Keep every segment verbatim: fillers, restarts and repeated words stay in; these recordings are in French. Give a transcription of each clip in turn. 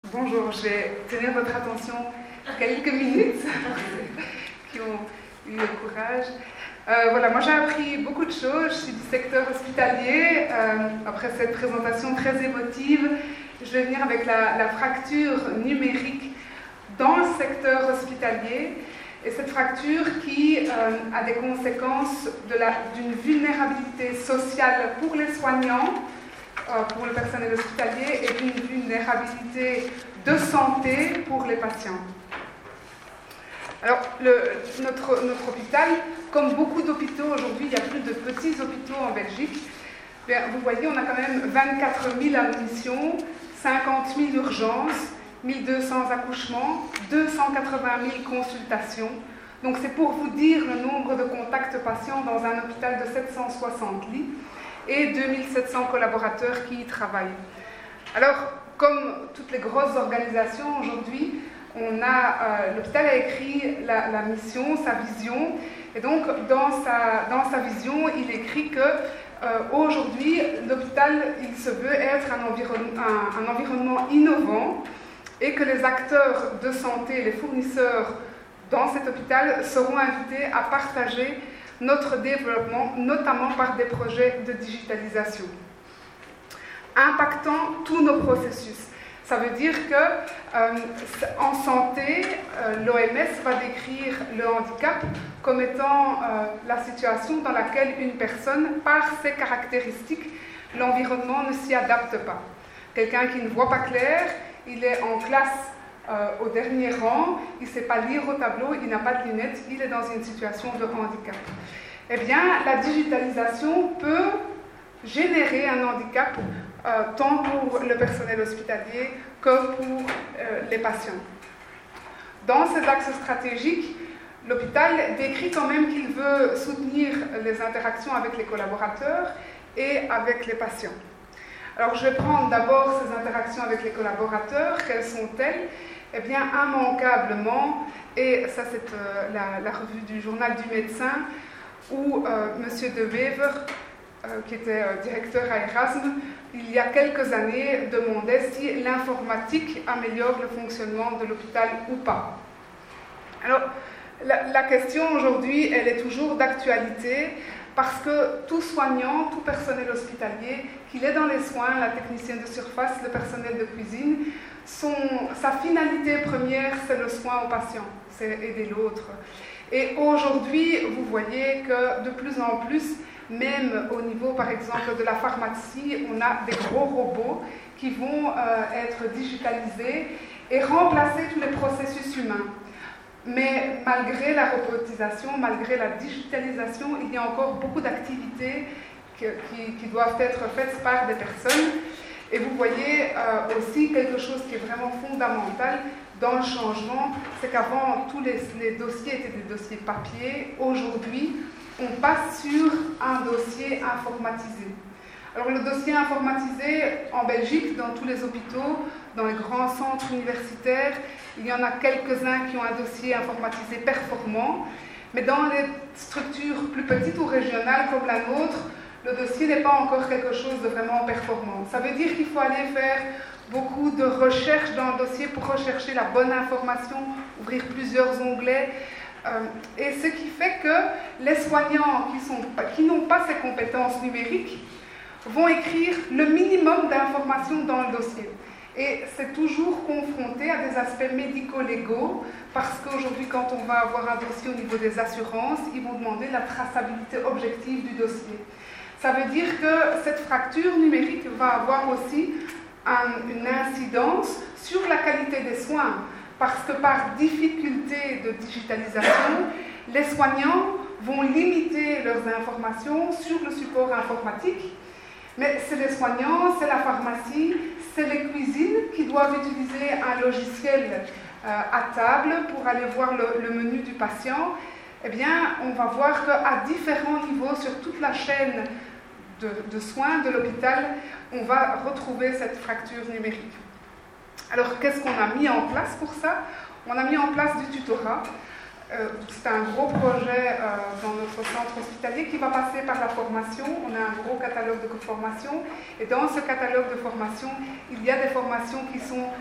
Bonjour, je vais tenir votre attention quelques minutes qui ont eu le courage. Euh, voilà, moi j'ai appris beaucoup de choses, je suis du secteur hospitalier. Euh, après cette présentation très émotive, je vais venir avec la, la fracture numérique dans le secteur hospitalier. Et cette fracture qui euh, a des conséquences de la, d'une vulnérabilité sociale pour les soignants, euh, pour le personnel hospitalier, et d'une vulnérabilité de santé pour les patients. Alors, le, notre, notre hôpital, comme beaucoup d'hôpitaux aujourd'hui, il y a plus de petits hôpitaux en Belgique. Bien, vous voyez, on a quand même vingt-quatre mille admissions, cinquante mille urgences, mille deux cents accouchements, deux cent quatre-vingt mille consultations. Donc c'est pour vous dire le nombre de contacts patients dans un hôpital de sept cent soixante lits et deux mille sept cents collaborateurs qui y travaillent. Alors, comme toutes les grosses organisations aujourd'hui, on a, euh, l'hôpital a écrit la, la mission, sa vision, et donc dans sa, dans sa vision, il écrit que euh, aujourd'hui, l'hôpital, il se veut être un, environ, un, un environnement innovant, et que les acteurs de santé, les fournisseurs dans cet hôpital seront invités à partager notre développement, notamment par des projets de digitalisation, impactant tous nos processus. Ça veut dire qu'en euh, santé, euh, l'O M S va décrire le handicap comme étant euh, la situation dans laquelle une personne, par ses caractéristiques, l'environnement ne s'y adapte pas. Quelqu'un qui ne voit pas clair, il est en classe euh, au dernier rang, il ne sait pas lire au tableau, il n'a pas de lunettes, il est dans une situation de handicap. Eh bien, la digitalisation peut générer un handicap euh, tant pour le personnel hospitalier que pour euh, les patients. Dans ces axes stratégiques, l'hôpital décrit quand même qu'il veut soutenir les interactions avec les collaborateurs et avec les patients. Alors, je vais prendre d'abord ces interactions avec les collaborateurs. Quelles sont-elles? Eh bien, immanquablement, et ça c'est euh, la, la revue du journal du médecin, où euh, M. De Wever, euh, qui était euh, directeur à Erasme, il y a quelques années, demandait si l'informatique améliore le fonctionnement de l'hôpital ou pas. Alors, la, la question aujourd'hui, elle est toujours d'actualité, parce que tout soignant, tout personnel hospitalier, qu'il est dans les soins, la technicienne de surface, le personnel de cuisine, son, sa finalité première, c'est le soin au patient, c'est aider l'autre. Et aujourd'hui, vous voyez que de plus en plus, même au niveau, par exemple, de la pharmacie, on a des gros robots qui vont euh, être digitalisés et remplacer tous les processus humains. Mais malgré la robotisation, malgré la digitalisation, il y a encore beaucoup d'activités qui, qui, qui doivent être faites par des personnes. Et vous voyez euh, aussi quelque chose qui est vraiment fondamental dans le changement, c'est qu'avant, tous les, les dossiers étaient des dossiers papier. Aujourd'hui, on passe sur un dossier informatisé. Alors le dossier informatisé, en Belgique, dans tous les hôpitaux, dans les grands centres universitaires, il y en a quelques-uns qui ont un dossier informatisé performant, mais dans les structures plus petites ou régionales comme la nôtre, le dossier n'est pas encore quelque chose de vraiment performant. Ça veut dire qu'il faut aller faire beaucoup de recherches dans le dossier pour rechercher la bonne information, ouvrir plusieurs onglets, euh, et ce qui fait que les soignants qui, sont, qui n'ont pas ces compétences numériques vont écrire le minimum d'informations dans le dossier. Et c'est toujours confronté à des aspects médico-légaux, parce qu'aujourd'hui, quand on va avoir un dossier au niveau des assurances, ils vont demander la traçabilité objective du dossier. Ça veut dire que cette fracture numérique va avoir aussi un, une incidence sur la qualité des soins, parce que par difficulté de digitalisation, les soignants vont limiter leurs informations sur le support informatique. Mais c'est les soignants, c'est la pharmacie, c'est les cuisines qui doivent utiliser un logiciel euh, à table pour aller voir le, le menu du patient. Eh bien, on va voir qu'à différents niveaux, sur toute la chaîne de, de soins de l'hôpital, on va retrouver cette fracture numérique. Alors, qu'est-ce qu'on a mis en place pour ça? On a mis en place du tutorat. Euh, c'est un gros projet euh, dans notre centre hospitalier qui va passer par la formation. On a un gros catalogue de formation et dans ce catalogue de formation, il y a des formations qui sont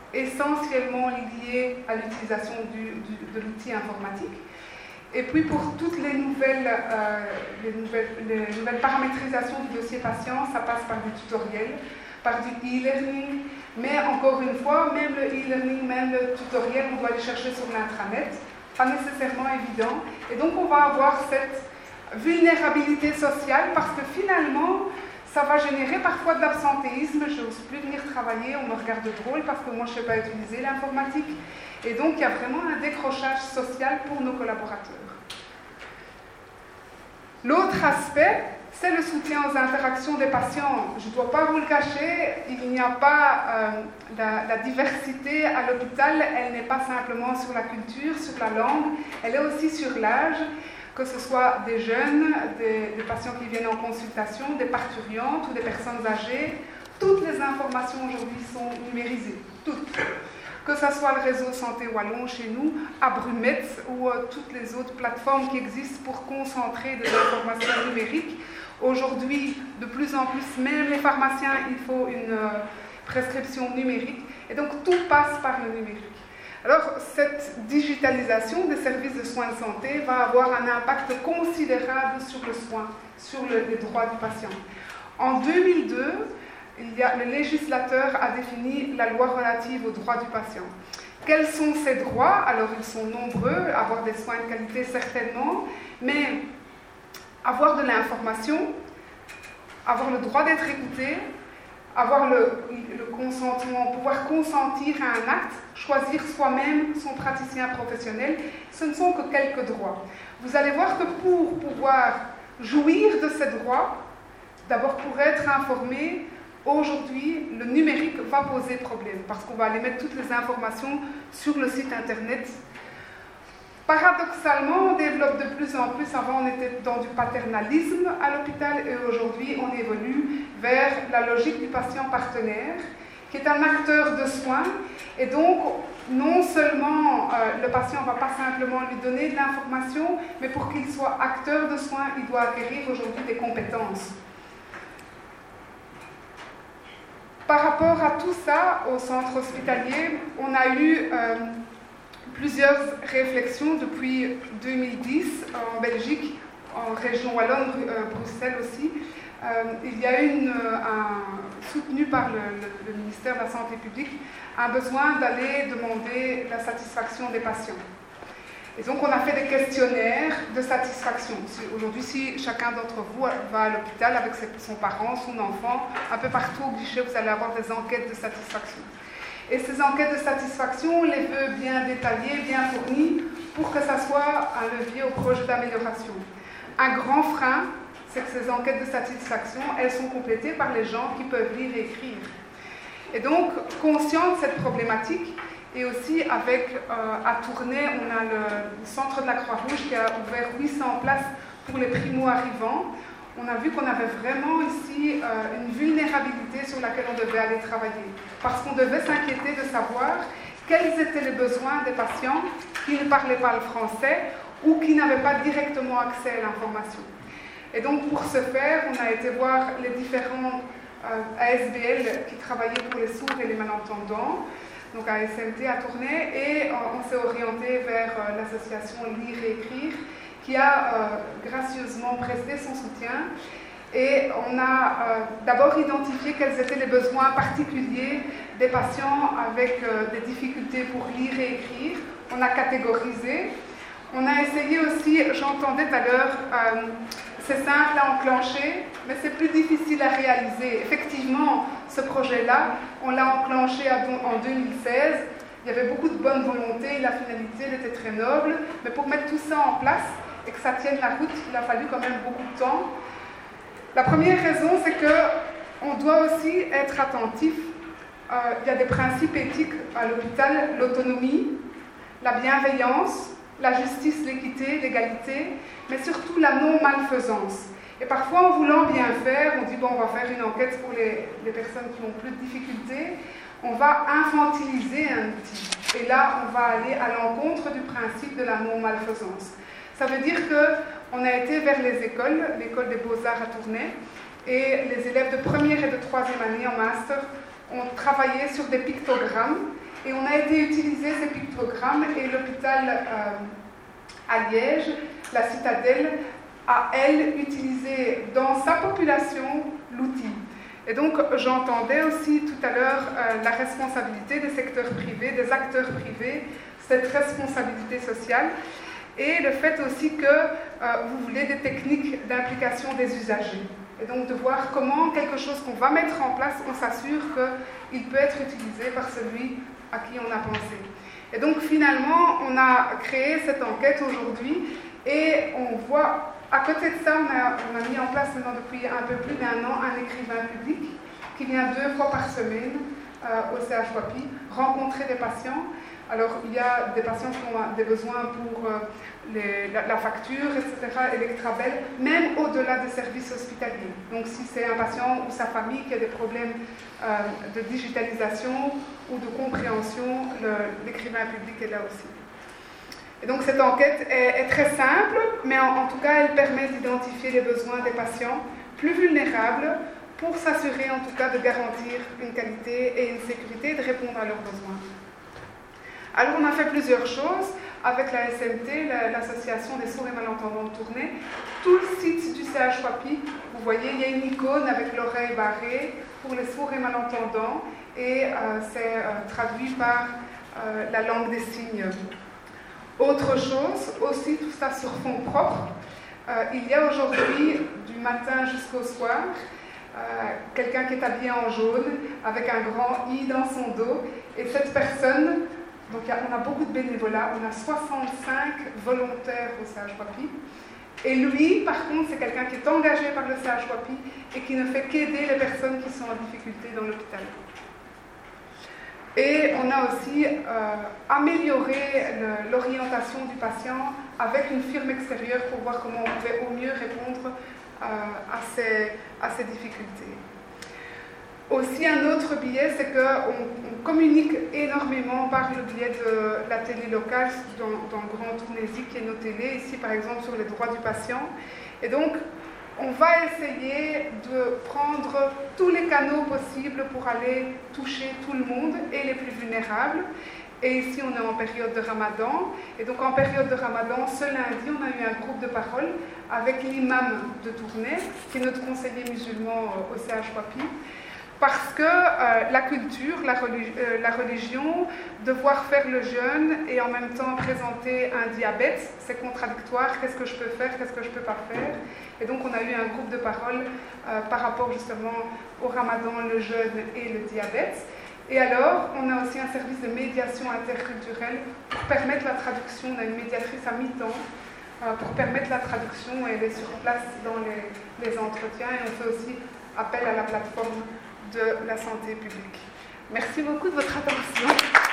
essentiellement liées à l'utilisation du, du, de l'outil informatique. Et puis pour toutes les nouvelles, euh, les nouvelles, les nouvelles paramétrisations du dossier patient, ça passe par du tutoriel, par du e-learning, mais encore une fois, même le e-learning, même le tutoriel, on doit aller chercher sur l'intranet, pas nécessairement évident. Et donc on va avoir cette vulnérabilité sociale parce que finalement, ça va générer parfois de l'absentéisme, je n'ose plus venir travailler, on me regarde drôle parce que moi je ne sais pas utiliser l'informatique. Et donc il y a vraiment un décrochage social pour nos collaborateurs. L'autre aspect, c'est le soutien aux interactions des patients. Je ne dois pas vous le cacher, il n'y a pas euh, la, la diversité à l'hôpital, elle n'est pas simplement sur la culture, sur la langue, elle est aussi sur l'âge. Que ce soit des jeunes, des, des patients qui viennent en consultation, des parturiantes ou des personnes âgées, toutes les informations aujourd'hui sont numérisées, toutes. Que ce soit le réseau Santé Wallon chez nous, à Brumette ou euh, toutes les autres plateformes qui existent pour concentrer des informations numériques. Aujourd'hui, de plus en plus, même les pharmaciens, il faut une euh, prescription numérique. Et donc, tout passe par le numérique. Alors, cette digitalisation des services de soins de santé va avoir un impact considérable sur le soin, sur le, les droits du patient. En deux mille deux, il y a, le législateur a défini la loi relative aux droits du patient. Quels sont ces droits? Alors, ils sont nombreux, avoir des soins de qualité certainement, mais avoir de l'information, avoir le droit d'être écouté, avoir le, le consentement, pouvoir consentir à un acte, choisir soi-même son praticien professionnel, ce ne sont que quelques droits. Vous allez voir que pour pouvoir jouir de ces droits, d'abord pour être informé, aujourd'hui, le numérique va poser problème, parce qu'on va aller mettre toutes les informations sur le site internet. Paradoxalement, on développe de plus en plus. Avant, on était dans du paternalisme à l'hôpital et aujourd'hui, on évolue vers la logique du patient partenaire, qui est un acteur de soins. Et donc, non seulement euh, le patient ne va pas simplement lui donner de l'information, mais pour qu'il soit acteur de soins, il doit acquérir aujourd'hui des compétences. Par rapport à tout ça, au centre hospitalier, on a eu euh, plusieurs réflexions depuis deux mille dix en Belgique, en région wallonne, euh, Bruxelles aussi. Euh, il y a une, un, soutenu par le, le, le ministère de la Santé publique, un besoin d'aller demander la satisfaction des patients. Et donc on a fait des questionnaires de satisfaction. Aujourd'hui, si chacun d'entre vous va à l'hôpital avec son parent, son enfant, un peu partout au guichet, vous allez avoir des enquêtes de satisfaction. Et ces enquêtes de satisfaction, on les veut bien détaillées, bien fournies, pour que ça soit un levier au projet d'amélioration. Un grand frein, c'est que ces enquêtes de satisfaction, elles sont complétées par les gens qui peuvent lire et écrire. Et donc, conscient de cette problématique, et aussi avec, euh, à Tournai, on a le, le centre de la Croix-Rouge qui a ouvert huit cents places pour les primo-arrivants. On a vu qu'on avait vraiment ici euh, une vulnérabilité sur laquelle on devait aller travailler. Parce qu'on devait s'inquiéter de savoir quels étaient les besoins des patients qui ne parlaient pas le français ou qui n'avaient pas directement accès à l'information. Et donc pour ce faire, on a été voir les différents euh, A S B L qui travaillaient pour les sourds et les malentendants, donc à S M T, à Tournai, et on, on s'est orienté vers euh, l'association Lire et Écrire, qui a euh, gracieusement presté son soutien. Et on a euh, d'abord identifié quels étaient les besoins particuliers des patients avec euh, des difficultés pour lire et écrire. On a catégorisé. On a essayé aussi, j'entendais tout à l'heure, euh, c'est simple à enclencher, mais c'est plus difficile à réaliser. Effectivement, ce projet-là, on l'a enclenché en deux mille seize. Il y avait beaucoup de bonne volonté, la finalité elle était très noble, mais pour mettre tout ça en place et que ça tienne la route, il a fallu quand même beaucoup de temps. La première raison, c'est qu'on doit aussi être attentif. Euh, il y a des principes éthiques à l'hôpital, l'autonomie, la bienveillance, la justice, l'équité, l'égalité, mais surtout la non-malfaisance. Et parfois, en voulant bien faire, on dit, bon, on va faire une enquête pour les, les personnes qui ont plus de difficultés, on va infantiliser un outil. Et là, on va aller à l'encontre du principe de la non-malfaisance. Ça veut dire qu'on a été vers les écoles, l'école des Beaux-Arts à Tournai, et les élèves de première et de troisième année en master ont travaillé sur des pictogrammes. Et on a été utiliser ces pictogrammes et l'hôpital euh, à Liège, la Citadelle, a, elle, utilisé dans sa population l'outil. Et donc, j'entendais aussi tout à l'heure euh, la responsabilité des secteurs privés, des acteurs privés, cette responsabilité sociale, et le fait aussi que euh, vous voulez des techniques d'implication des usagers. Et donc, de voir comment quelque chose qu'on va mettre en place, on s'assure qu'il peut être utilisé par celui à qui on a pensé. Et donc, finalement, on a créé cette enquête aujourd'hui, et on voit... À côté de ça, on a, on a mis en place maintenant depuis un peu plus d'un an un écrivain public qui vient deux fois par semaine euh, au C H WAPI rencontrer des patients. Alors, il y a des patients qui ont des besoins pour euh, les, la, la facture, et cetera, Electrabel, même au-delà des services hospitaliers. Donc, si c'est un patient ou sa famille qui a des problèmes euh, de digitalisation ou de compréhension, le, l'écrivain public est là aussi. Et donc cette enquête est, est très simple, mais en, en tout cas elle permet d'identifier les besoins des patients plus vulnérables pour s'assurer en tout cas de garantir une qualité et une sécurité et de répondre à leurs besoins. Alors on a fait plusieurs choses avec la S M T, la, l'association des sourds et malentendants de Tournai. Tout le site du C H WAPI, vous voyez, il y a une icône avec l'oreille barrée pour les sourds et malentendants et euh, c'est euh, traduit par euh, la langue des signes. Autre chose, aussi tout ça sur fond propre, euh, il y a aujourd'hui, du matin jusqu'au soir, euh, quelqu'un qui est habillé en jaune, avec un grand I dans son dos, et cette personne, donc il y a, on a beaucoup de bénévolat, on a soixante-cinq volontaires au C H WAPI, et lui, par contre, c'est quelqu'un qui est engagé par le C H WAPI et qui ne fait qu'aider les personnes qui sont en difficulté dans l'hôpital. Et on a aussi euh, amélioré le, l'orientation du patient avec une firme extérieure pour voir comment on pouvait au mieux répondre euh, à, ces, à ces difficultés. Aussi, un autre biais, c'est qu'on on communique énormément par le biais de la télé locale dans, dans Grand Tournaisis, qui est nos télés, ici par exemple sur les droits du patient. Et donc, on va essayer de prendre tous les canaux possibles pour aller toucher tout le monde et les plus vulnérables. Et ici, on est en période de Ramadan. Et donc, en période de Ramadan, ce lundi, on a eu un groupe de parole avec l'imam de Tournai, qui est notre conseiller musulman au C H WAPI. Parce que euh, la culture, la, religi- euh, la religion, devoir faire le jeûne et en même temps présenter un diabète, c'est contradictoire. Qu'est-ce que je peux faire, qu'est-ce que je ne peux pas faire? Et donc on a eu un groupe de parole euh, par rapport justement au Ramadan, le jeûne et le diabète. Et alors, on a aussi un service de médiation interculturelle pour permettre la traduction. On a une médiatrice à mi-temps euh, pour permettre la traduction, et elle est sur place dans les, les entretiens. Et on fait aussi appel à la plateforme de la santé publique. Merci beaucoup de votre attention.